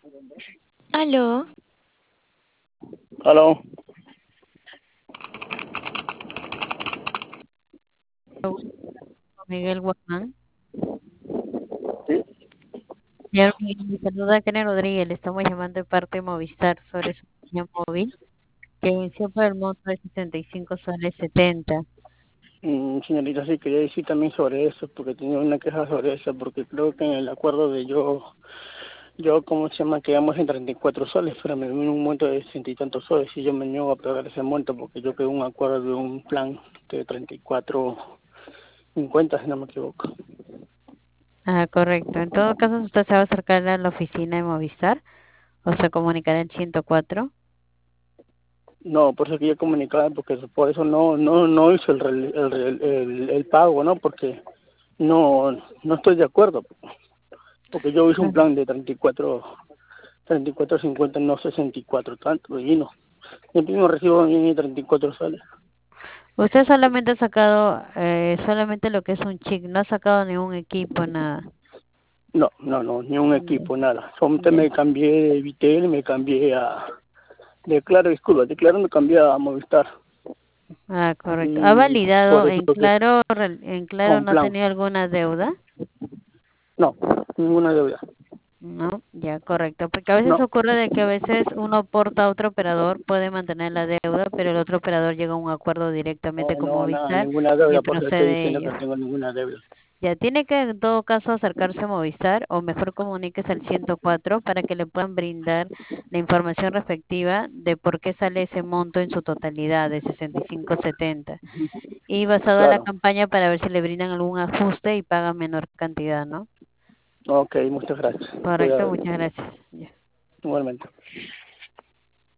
Aló, Aló, Miguel Guamán. sí, Señor Miguel, me saluda Karen Rodríguez. Le estamos llamando de parte de Movistar sobre su línea móvil que venció por el monto de 75 soles 70. señorita, sí quería decir también sobre eso, porque tenía una queja sobre eso, porque creo que en el acuerdo de ¿cómo se llama? Quedamos en 34 soles, pero me vino un monto de 60 y tantos soles y yo me niego a pagar ese monto porque yo quedé un acuerdo de un plan de 34,50, si no me equivoco. Ah, correcto. En todo caso, usted se va a acercar a la oficina de Movistar o se comunicará al 104. No, por eso quería comunicar, porque por eso no hice el pago, ¿no? Porque no estoy de acuerdo, porque yo hice un Claro. plan de 34,50, no 64 tanto, y no. Mi primo recibo ni 34 soles. Usted solamente ha sacado solamente lo que es un chip, no ha sacado ningún equipo, nada. No, ni un Ya, equipo, nada. Solamente ya. me cambié de Vitel, me cambié de Claro, disculpa, de Claro me cambié a Movistar. Ah, correcto. ¿Ha Y por validado eso en lo que, Claro, en Claro con no ha plan. tenido alguna deuda? No, ninguna deuda. No, ya, correcto, porque a veces No, ocurre de que a veces uno aporta a otro operador, puede mantener la deuda, pero el otro operador llega a un acuerdo directamente con nada, Movistar ninguna y deuda, por eso estoy procede diciendo ello. que no tengo ninguna deuda. Ya tiene que en todo caso acercarse a Movistar o mejor comuníquese al 104 para que le puedan brindar la información respectiva de por qué sale ese monto en su totalidad de 65.70 y basado a la Claro. campaña para ver si le brindan algún ajuste y paga menor cantidad, ¿no? Ok, muchas gracias. Voy a Correcto, ver, muchas gracias. Ya. igualmente.